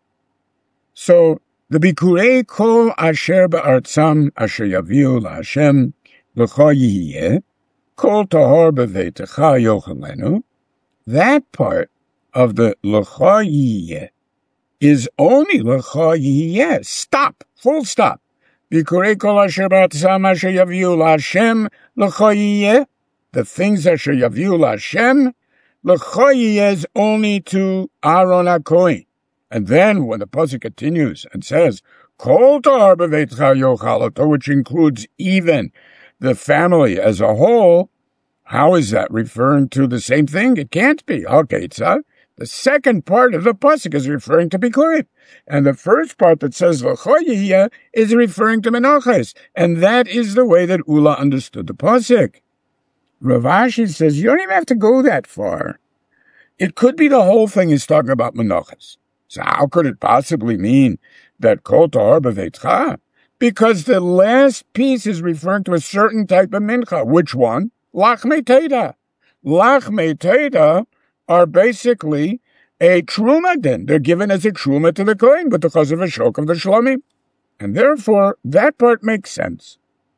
So the bikurei kol asher ba'artzam asher yaviu la'Hashem l'cha yihiyeh kol tahor beveitecha yochalenu. That part of the l'cha yihiyeh is only l'cha yihiyeh. Stop. Full stop. Bikurei kol asher ba'artzam asher yaviu la'Hashem l'cha yihiyeh. The things asher yaviu la'Hashem l'cha yihiyeh is only to Aaron HaKohen. And then when the pasuk continues and says, Kol tahor beveitcha yochaloto, which includes even the family as a whole, how is that referring to the same thing? It can't be. Okay, it's uh, the second part of the pasuk is referring to bikurim. And the first part that says l'cha yihiyeh is referring to menachas. And that is the way that Ula understood the pasuk. Rav Ashi says, you don't even have to go that far. It could be the whole thing is talking about menachas. So how could it possibly mean that kol tahor beveitcha? Because the last piece is referring to a certain type of mincha. Which one? Lachmei teda. Lachmei teda are basically a truma din. They're given as a truma to the kohen, but because of a shok of the shlomim. And therefore, that part makes sense.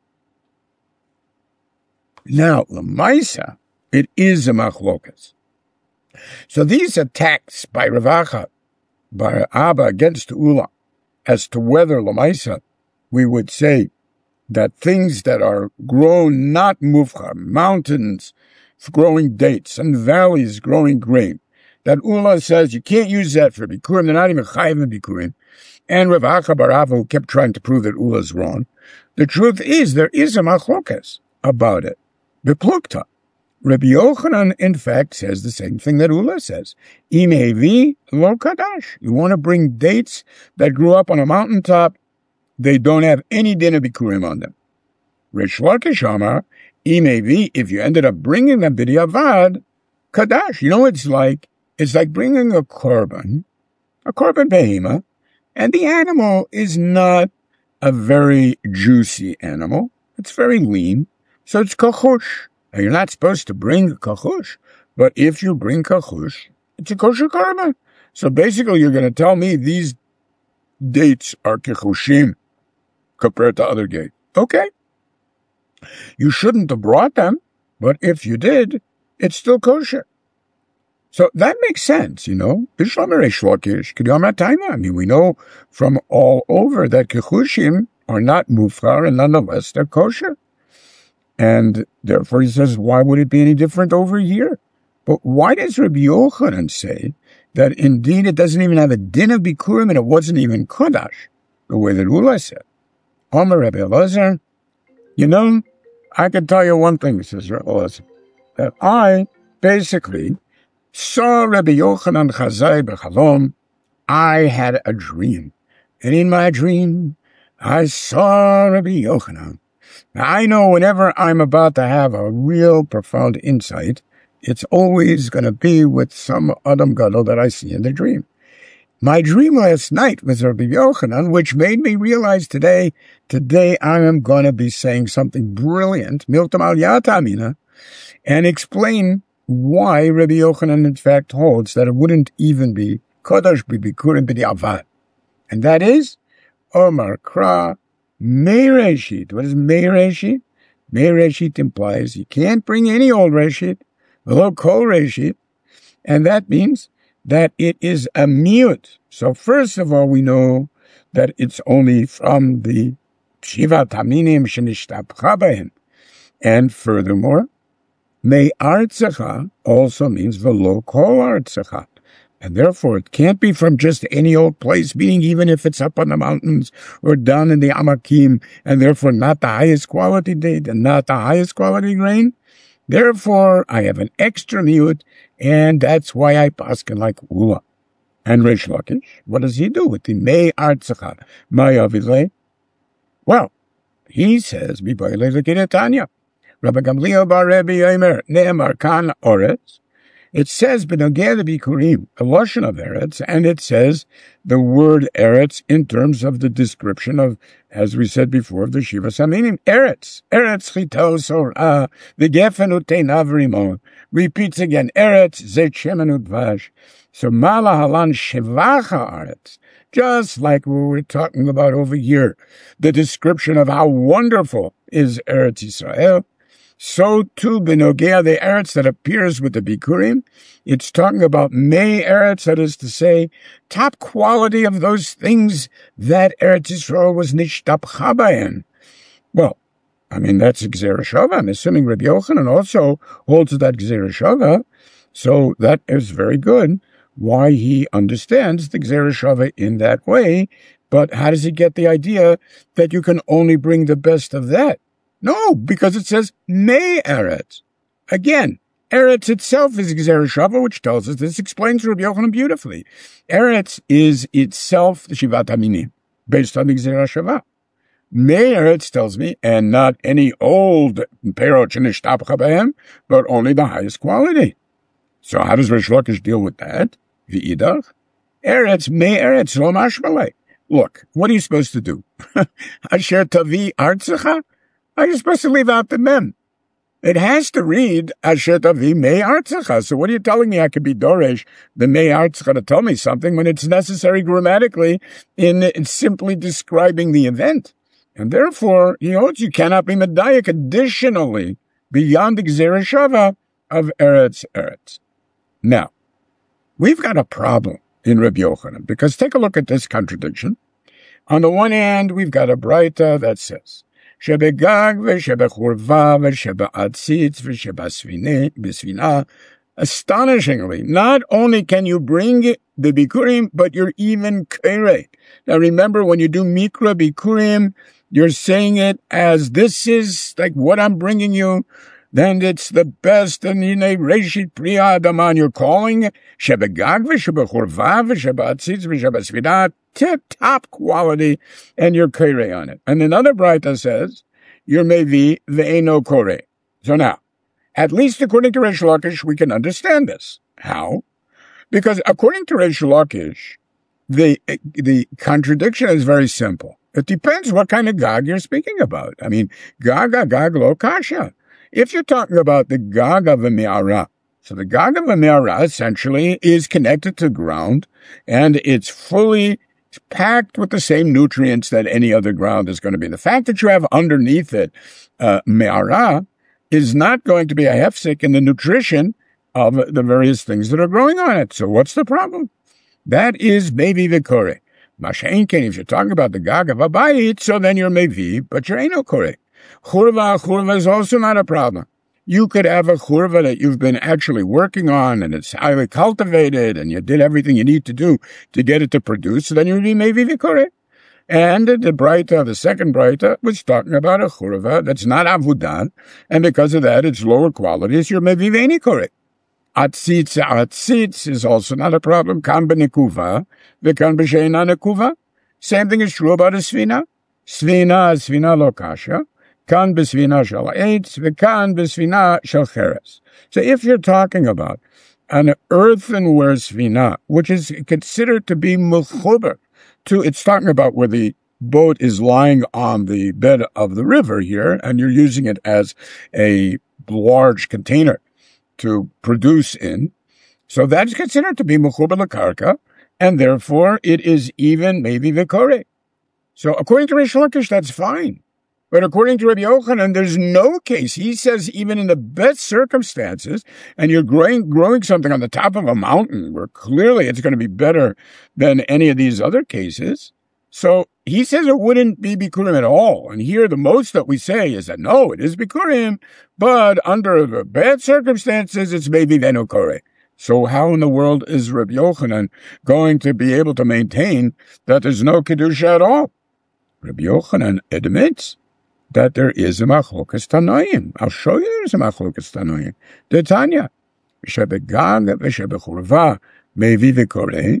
Now, l'maisa, it is a machlokas. So these attacks by Rav Acha bar Abba against Ula, as to whether l'maisa, we would say that things that are grown not mufchar, mountains growing dates and valleys growing grain, that Ula says you can't use that for bikurim, they're not even chayiv in bikurim, and Rav Acha bar Abba, who kept trying to prove that Ula is wrong. The truth is there is a machlokas about it. Beplukta. Rabbi Yochanan, in fact, says the same thing that Ula says. Imevi lo kadash. You want to bring dates that grew up on a mountaintop, they don't have any din of bikurim on them. Rish Lakish Amar, Imevi, if you ended up bringing them b'diavad, kadash. You know what it's like? It's like bringing a korban, a korban behema, and the animal is not a very juicy animal. It's very lean, so it's kachush. Now, you're not supposed to bring kachush, but if you bring kachush, it's a kosher korban. So basically, you're going to tell me these dates are kechushim compared to other dates. Okay. You shouldn't have brought them, but if you did, it's still kosher. So that makes sense, you know. I mean, we know from all over that kechushim are not mufchar, and nonetheless they're kosher. And therefore he says, why would it be any different over here? But why does Rabbi Yochanan say that indeed it doesn't even have a din of bikurim and it wasn't even kodash, the way that Ula said? Omer Rabbi Elazar, you know, I can tell you one thing, says Rabbi Elazar, that I basically saw Rabbi Yochanan Chazai b'chalom. I had a dream, and in my dream, I saw Rabbi Yochanan. Now, I know whenever I'm about to have a real profound insight, it's always going to be with some Adam Gadol that I see in the dream. My dream last night was Rabbi Yochanan, which made me realize today, today I am going to be saying something brilliant, Miltam al Yatamina, and explain why Rabbi Yochanan in fact holds that it wouldn't even be Kodash b'Bikurim b'Diavad. And that is, Omar Kra Meireshit. What is Meireshit? Meireshit implies you can't bring any old Reshit, below Kol Reshit, and that means that it is a mute. So first of all, we know that it's only from the Shiva Taminim Shenishtabcha B'hem. And furthermore, Me Artzecha also means Velo Kol Artzecha. And therefore, it can't be from just any old place, meaning even if it's up on the mountains or down in the Amakim, and therefore not the highest quality date and not the highest quality grain. Therefore, I have an extra miyut, and that's why I paskin like Ula. And Reish Lakish, what does he do with the Mei Artzecha? Ma'yavile? Well, he says, Mibayle Lekiretanya. Rabbi Gamliel bar Rebbe Yomer, Ne'emar Kan Oretz. It says, B'nogeh Bikurim, a lashon of Eretz, and it says the word Eretz in terms of the description of, as we said before, of the Shiva Saminim. Eretz, Eretz Chito Sorah, the Gefen Uteinav Rimon. Repeats again, Eretz Zet Shemen Udvash. So Mala Halan Shevacha Eretz. Just like we were talking about over here, the description of how wonderful is Eretz Yisrael. So too, Benogea, the Eretz that appears with the Bikurim, it's talking about Mei Eretz, that is to say, top quality of those things that Eretz Yisrael was nishtapcha b'hem. Well, I mean, that's Gzera Shava. I'm assuming Rabbi Yochanan also holds that Gzera Shava, so that is very good, why he understands the Gzera Shava in that way, but how does he get the idea that you can only bring the best of that? No, because it says Mei Eretz. Again, Eretz itself is Gzera Shava, which tells us, this explains Rabbi Yochanan beautifully. Eretz is itself the Shivat Aminim, based on the Gzera Shava. Mei Eretz tells me, and not any old Perot Shenishtabcha B'hem, but only the highest quality. So how does Reish Lakish deal with that? V'idach? Eretz, Mei Eretz, lo mashmalei. Look, what are you supposed to do? Asher tavi artzecha? Are you supposed to leave out the mem? It has to read Asher Tavi Mei Artzecha. So what are you telling me? I could be Doresh, the Mei Artzecha, to tell me something when it's necessary grammatically in, in simply describing the event. And therefore, he holds you cannot be Medayik additionally beyond the Gzera Shava of Eretz Eretz. Now, we've got a problem in Rabbi Yochanan, because take a look at this contradiction. On the one hand, we've got a Braita that says, Shebegag v'shebechurva v'shebe'atzitz v'shebesvina. Astonishingly, not only can you bring the bikurim, but you're even kere. Now remember, when you do mikra bikurim, you're saying it as this is like what I'm bringing you. Then it's the best, and in a reshit priya adaman, you're calling shebegag v'shebechurva v'shebe'atzitz v'shebesvina. Tip-top quality, and you're kore on it. And another Braita says, you're maybe ve'eno kore. So now, at least according to Reish Lakish, we can understand this. How? Because according to Reish Lakish, the, the contradiction is very simple. It depends what kind of gag you're speaking about. I mean, gag, gag, lo kasha. If you're talking about the gag of a me'ara, so the gag of a me'ara essentially is connected to the ground, and it's fully It's packed with the same nutrients that any other ground is going to be. The fact that you have underneath it uh, me'ara is not going to be a hefsek in the nutrition of the various things that are growing on it. So what's the problem? That is maybe vikore. Mashenkin, if you're talking about the gag of a bayit, so then you're mevi, but you're no koreh. Churva, churva is also not a problem. You could have a churva that you've been actually working on, and it's highly cultivated, and you did everything you need to do to get it to produce, so then you'd be mevi v'koreh. And the Braita, the second Braita, was talking about a churva that's not avudan, and because of that, it's lower quality, so you're mevi v'eni koreh. Atzitz, atzitz is also not a problem. Kan b'nekuva, v'kan b'sheina nekuva. Same thing is true about a svina. Svina, svina lo kasha. Kan b'svina shel eitz, v'kan b'svina shel cheres. So if you're talking about an earthenware svina, which is considered to be mechuber to, it's talking about where the boat is lying on the bed of the river here, and you're using it as a large container to produce in. So that's considered to be mechuber l'karka, and therefore it is even maybe v'koreh. So according to Rish Lakish, that's fine. But according to Rabbi Yochanan, there's no case. He says even in the best circumstances, and you're growing growing something on the top of a mountain, where clearly it's going to be better than any of these other cases. So he says it wouldn't be bikurim at all. And here the most that we say is that no, it is bikurim, but under the bad circumstances, it's maybe v'eno koreh. So how in the world is Rabbi Yochanan going to be able to maintain that there's no kedusha at all? Rabbi Yochanan admits that there is a machlokas tanoim. I'll show you there's a machlokas tanoim. The Tanya, shebegag v'shebechurva mevi v'koreh,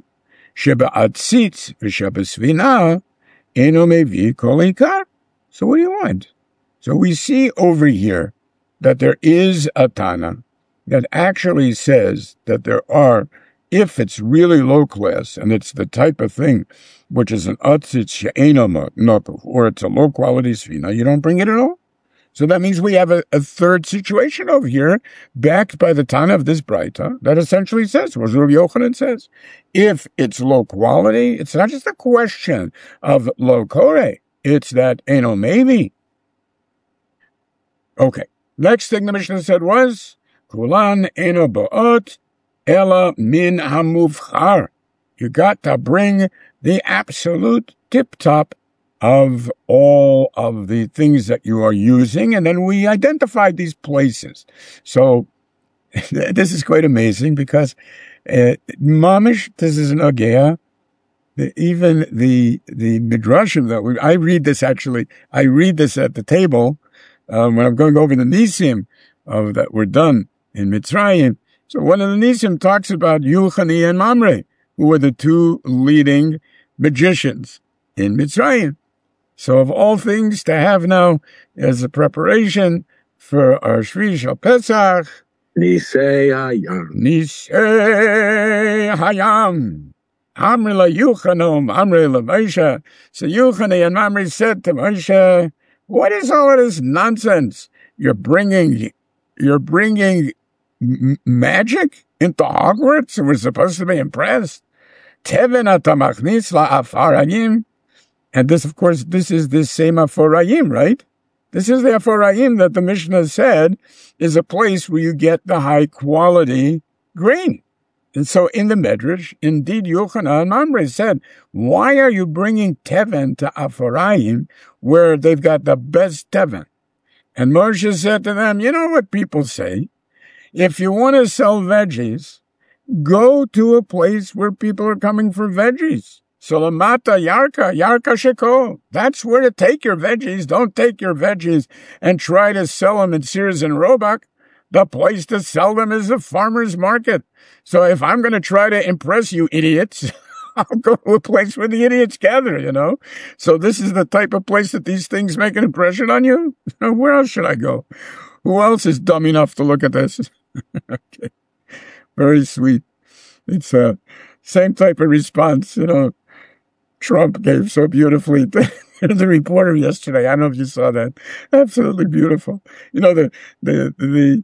shebe'atzitz v'shebesvina eno mevi kol ikar. So what do you want? So we see over here that there is a Tana that actually says that there are, if it's really low class, and it's the type of thing which is an atzitz she'ena notuv, or it's a low quality svina, you don't bring it at all. So that means we have a, a third situation over here, backed by the Tana of this Braita, that essentially says, what Rabbi Yochanan says, if it's low quality, it's not just a question of low koreh, it's that eno maybe. Okay, next thing the Mishnah said was, kulan eno ba'ot, ela min hamuvchar. You got to bring the absolute tip-top of all of the things that you are using, and then we identified these places. So this is quite amazing because uh, mamish, this is an agea. Even the the midrashim that we, I read this actually, I read this at the table um, when I'm going over the nisim of that were done in Mitzrayim. So one of the nisim talks about Yuchani and Mamre, who were the two leading magicians in Mitzrayim. So of all things to have now as a preparation for our Shvi Shal Pesach, Nisei Hayam. Nisei Hayam. Amri la Yuchanom, Amri la Moshe. So Yuchani and Mamre said to Moshe, what is all of this nonsense? You're bringing, you're bringing m- magic into Hogwarts, and we're supposed to be impressed. Teven atamachnis la'afarayim. And this, of course, this is this same afarayim, right? This is the afarayim that the Mishnah said is a place where you get the high quality grain. And so in the Medrash, indeed, Yochanan Mamre said, why are you bringing Teven to Afarayim where they've got the best Teven? And Moshe said to them, you know what people say? If you want to sell veggies, go to a place where people are coming for veggies. Salamata Yarka, Yarka Sheko. That's where to take your veggies. Don't take your veggies and try to sell them in Sears and Roebuck. The place to sell them is the farmer's market. So if I'm going to try to impress you idiots, I'll go to a place where the idiots gather, you know. So this is the type of place that these things make an impression on you? Where else should I go? Who else is dumb enough to look at this? Okay. Very sweet. It's the same type of response, you know, Trump gave so beautifully to the reporter yesterday. I don't know if you saw that. Absolutely beautiful. You know, the, the, the,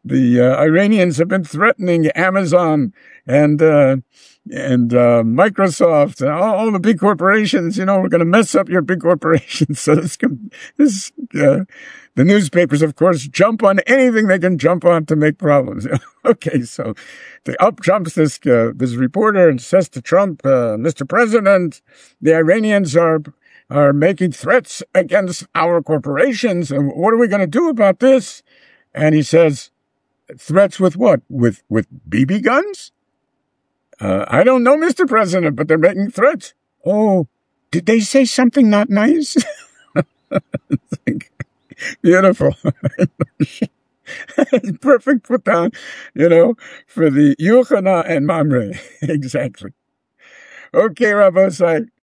the uh, Iranians have been threatening Amazon and uh, and uh, Microsoft and all, all the big corporations. You know, we're going to mess up your big corporations. So this, this uh, the newspapers, of course, jump on anything they can jump on to make problems. Okay, so the up jumps this uh, this reporter and says to Trump, uh, Mister President, the Iranians are are making threats against our corporations, and what are we going to do about this? And he says, threats with what? With with B B guns? Uh, I don't know, Mister President, but they're making threats. Oh, did they say something not nice? Beautiful. Perfect put down, you know, for the Yuchana and Mamre. Exactly. Okay, Rabbi Sai.